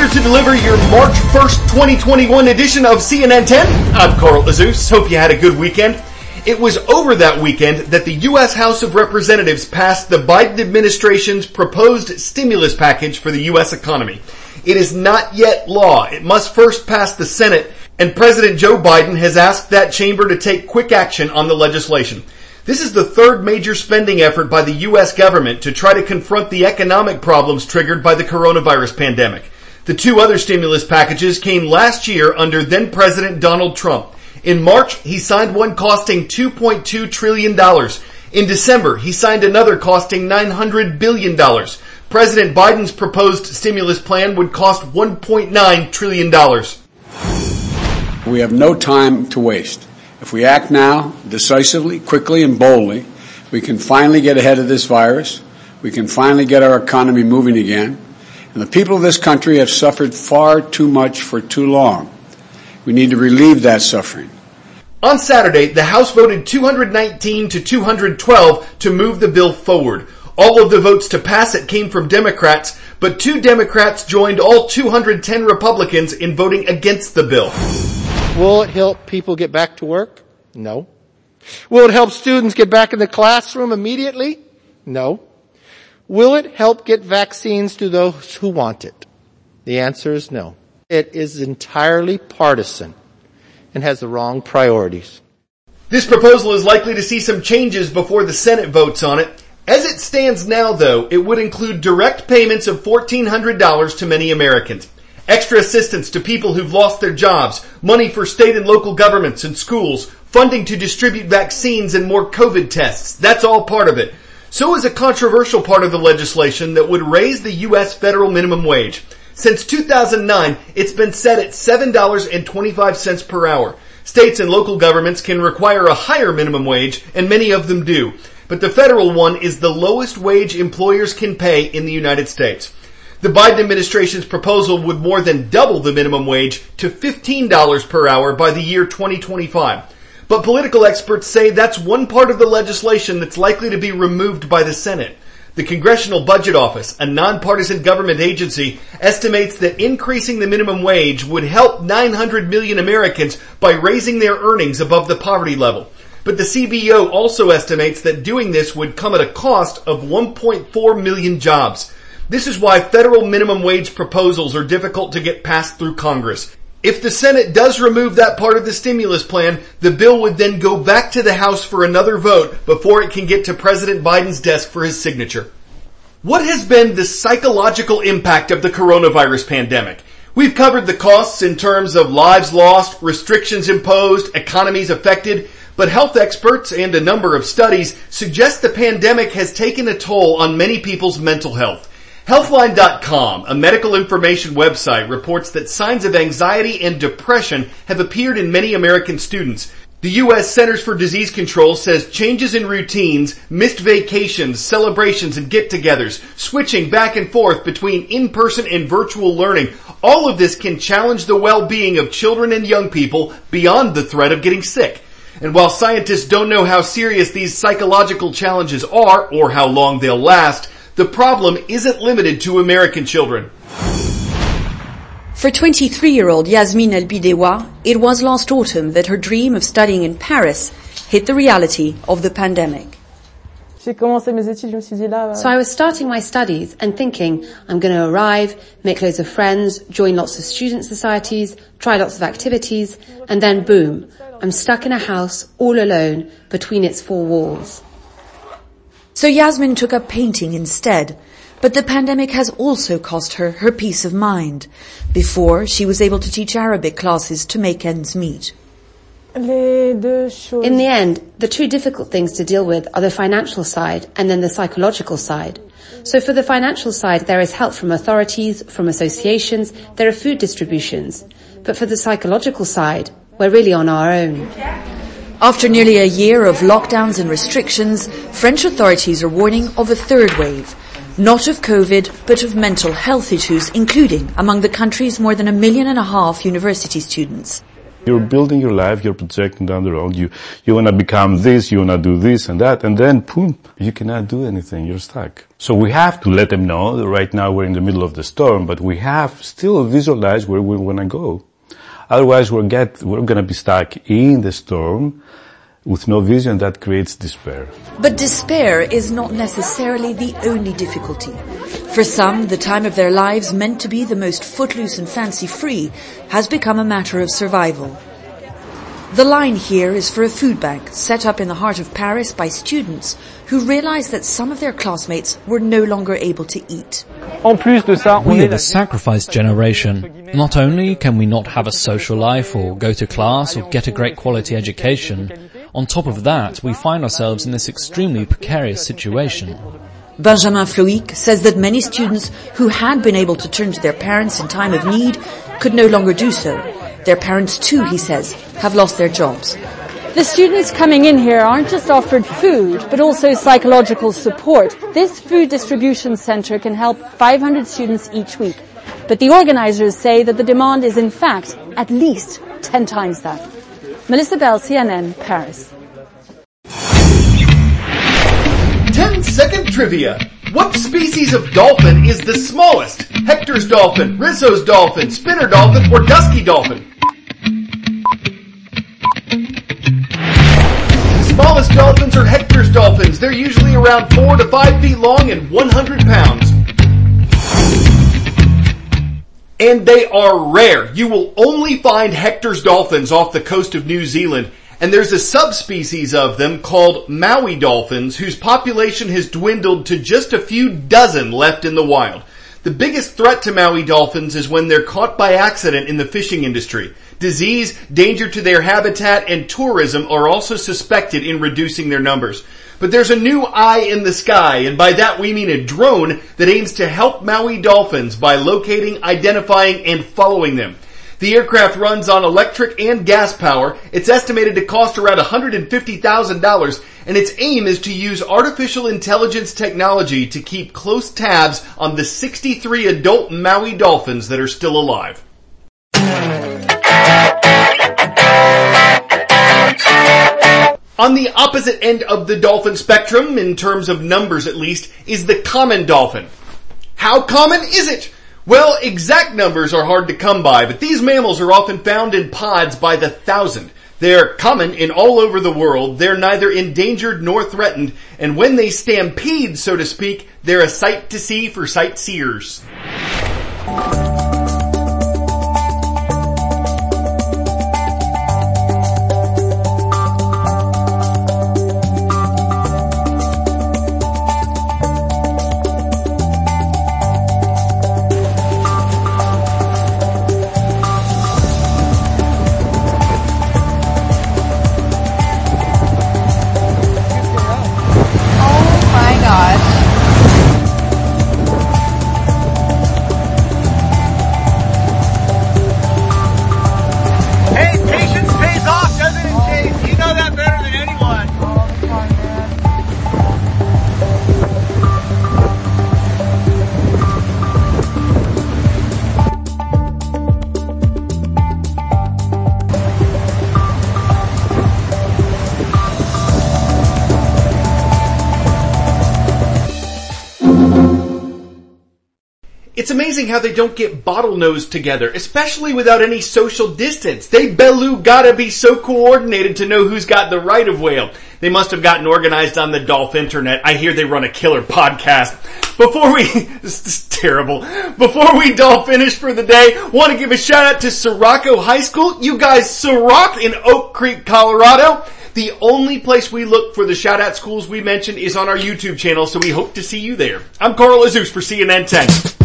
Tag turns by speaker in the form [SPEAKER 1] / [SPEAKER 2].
[SPEAKER 1] here to deliver your March 1st, 2021 edition of CNN 10. I'm Carl Azus. Hope you had a good weekend. It was over that weekend that the U.S. House of Representatives passed the Biden administration's proposed stimulus package for the U.S. economy. It is not yet law. It must first pass the Senate, and President Joe Biden has asked that chamber to take quick action on the legislation. This is the third major spending effort by the U.S. government to try to confront the economic problems triggered by the coronavirus pandemic. The two other stimulus packages came last year under then-President Donald Trump. In March, he signed one costing $2.2 trillion. In December, he signed another costing $900 billion. President Biden's proposed stimulus plan would cost $1.9 trillion.
[SPEAKER 2] We have no time to waste. If we act now, decisively, quickly, and boldly, we can finally get ahead of this virus. We can finally get our economy moving again. And the people of this country have suffered far too much for too long. We need to relieve that suffering.
[SPEAKER 1] On Saturday, the House voted 219 to 212 to move the bill forward. All of the votes to pass it came from Democrats, but two Democrats joined all 210 Republicans in voting against the bill.
[SPEAKER 3] Will it help people get back to work? No. Will it help students get back in the classroom immediately? No. Will it help get vaccines to those who want it? The answer is no. It is entirely partisan and has the wrong priorities.
[SPEAKER 1] This proposal is likely to see some changes before the Senate votes on it. As it stands now, though, it would include direct payments of $1,400 to many Americans, extra assistance to people who've lost their jobs, money for state and local governments and schools, funding to distribute vaccines and more COVID tests. That's all part of it. So is a controversial part of the legislation that would raise the U.S. federal minimum wage. Since 2009, it's been set at $7.25 per hour. States and local governments can require a higher minimum wage, and many of them do. But the federal one is the lowest wage employers can pay in the United States. The Biden administration's proposal would more than double the minimum wage to $15 per hour by the year 2025. But political experts say that's one part of the legislation that's likely to be removed by the Senate. The Congressional Budget Office, a nonpartisan government agency, estimates that increasing the minimum wage would help 900 million Americans by raising their earnings above the poverty level. But the CBO also estimates that doing this would come at a cost of 1.4 million jobs. This is why federal minimum wage proposals are difficult to get passed through Congress. If the Senate does remove that part of the stimulus plan, the bill would then go back to the House for another vote before it can get to President Biden's desk for his signature. What has been the psychological impact of the coronavirus pandemic? We've covered the costs in terms of lives lost, restrictions imposed, economies affected, but health experts and a number of studies suggest the pandemic has taken a toll on many people's mental health. Healthline.com, a medical information website, reports that signs of anxiety and depression have appeared in many American students. The U.S. Centers for Disease Control says changes in routines, missed vacations, celebrations, and get-togethers, switching back and forth between in-person and virtual learning, all of this can challenge the well-being of children and young people beyond the threat of getting sick. And while scientists don't know how serious these psychological challenges are or how long they'll last, the problem isn't limited to American children.
[SPEAKER 4] For 23-year-old Yasmine El-Bidewa, it was last autumn that her dream of studying in Paris hit the reality of the pandemic.
[SPEAKER 5] So I was starting my studies and thinking, I'm going to arrive, make loads of friends, join lots of student societies, try lots of activities, and then boom, I'm stuck in a house all alone between its four walls.
[SPEAKER 4] So Yasmin took up painting instead, but the pandemic has also cost her her peace of mind. Before, she was able to teach Arabic classes to make ends meet.
[SPEAKER 5] In the end, the two difficult things to deal with are the financial side and then the psychological side. So for the financial side, there is help from authorities, from associations, there are food distributions. But for the psychological side, we're really on our own.
[SPEAKER 4] After nearly a year of lockdowns and restrictions, French authorities are warning of a third wave. Not of COVID, but of mental health issues, including among the country's more than 1.5 million university students.
[SPEAKER 6] You're building your life, you're projecting down the road, you want to become this, you want to do this and that, and then, boom, you cannot do anything, you're stuck. So we have to let them know that right now we're in the middle of the storm, but we have still visualized where we want to go. Otherwise we're going to be stuck in the storm with no vision. That creates despair.
[SPEAKER 4] But despair is not necessarily the only difficulty. For some, the time of their lives meant to be the most footloose and fancy-free has become a matter of survival. The line here is for a food bank set up in the heart of Paris by students who realized that some of their classmates were no longer able to eat.
[SPEAKER 7] We are the sacrificed generation. Not only can we not have a social life or go to class or get a great quality education, on top of that, we find ourselves in this extremely precarious situation.
[SPEAKER 4] Benjamin Floic says that many students who had been able to turn to their parents in time of need could no longer do so. Their parents too, he says, have lost their jobs.
[SPEAKER 8] The students coming in here aren't just offered food, but also psychological support. This food distribution center can help 500 students each week. But the organizers say that the demand is in fact at least 10 times that. Melissa Bell, CNN, Paris.
[SPEAKER 1] 10-second trivia. What species of dolphin is the smallest? Hector's dolphin, Risso's dolphin, spinner dolphin, or dusky dolphin? The smallest dolphins are Hector's dolphins. They're usually around 4 to 5 feet long and 100 pounds. And they are rare. You will only find Hector's dolphins off the coast of New Zealand. And there's a subspecies of them called Maui dolphins whose population has dwindled to just a few dozen left in the wild. The biggest threat to Maui dolphins is when they're caught by accident in the fishing industry. Disease, danger to their habitat, and tourism are also suspected in reducing their numbers. But there's a new eye in the sky, and by that we mean a drone that aims to help Maui dolphins by locating, identifying, and following them. The aircraft runs on electric and gas power. It's estimated to cost around $150,000, and its aim is to use artificial intelligence technology to keep close tabs on the 63 adult Maui dolphins that are still alive. On the opposite end of the dolphin spectrum, in terms of numbers at least, is the common dolphin. How common is it? Well, exact numbers are hard to come by, but these mammals are often found in pods by the thousand. They're common in all over the world, they're neither endangered nor threatened, and when they stampede, so to speak, they're a sight to see for sightseers. It's amazing how they don't get bottlenosed together, especially without any social distance. They gotta be so coordinated to know who's got the right of whale. They must have gotten organized on the Dolph Internet. I hear they run a killer podcast. This is terrible. Before we Dolph finish for the day, want to give a shout out to Sirocco High School. You guys Ciroc in Oak Creek, Colorado. The only place we look for the shout out schools we mentioned is on our YouTube channel, so we hope to see you there. I'm Carl Azuz for CNN 10.